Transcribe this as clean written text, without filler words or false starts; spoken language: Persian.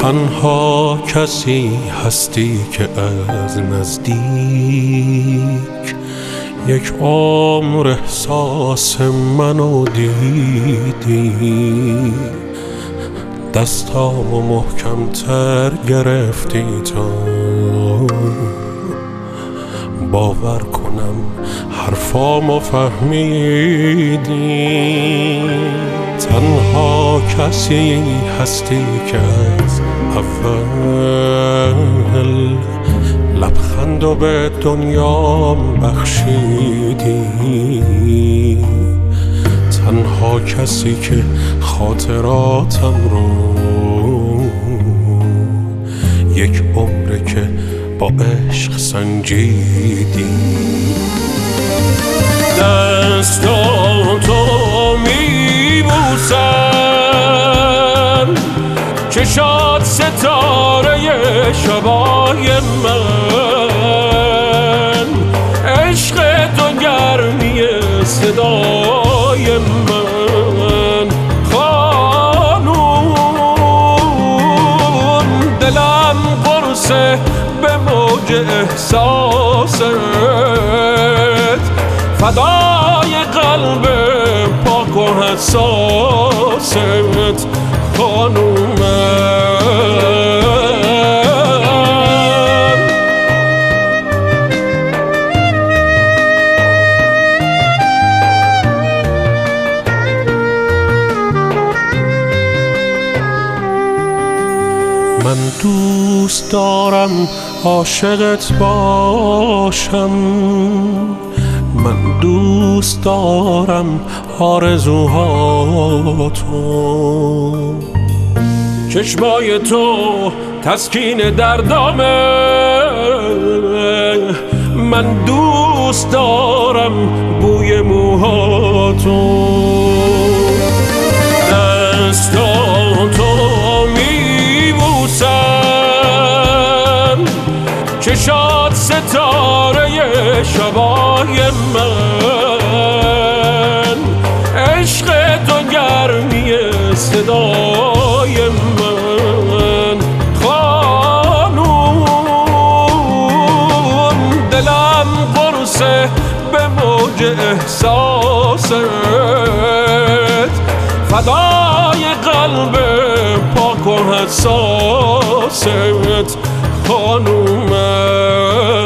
تنها کسی هستی که از نزدیک یک عمر احساس منو دیدی، دستامو محکم‌تر گرفتی تا باور کنم حرفامو فهمیدی. تنها کسی هستی که از اول لبخندو به دنیام بخشیدی، تنها کسی که خاطراتم رو یک عمره که با عشق سنجیدی. دستاتو میبوسم چشات ستاره شبای من، عشق تو گرمی صدای من. خانوم دلم قرصه به موج احساست، فدای قلب پاک و حساست خانومم. من دوست دارم عاشقت باشم، من دوست دارم آرزوهاتو، چشمای تو تسکین دردامه. من دوست دارم بوی موهاتو، دستاتو میبوسم چشات ستاره شبای من، عشق تو گرمی صدای من. خانوم دلم قرصه به موج احساست، فدای قلب پاک و حساست خانومم.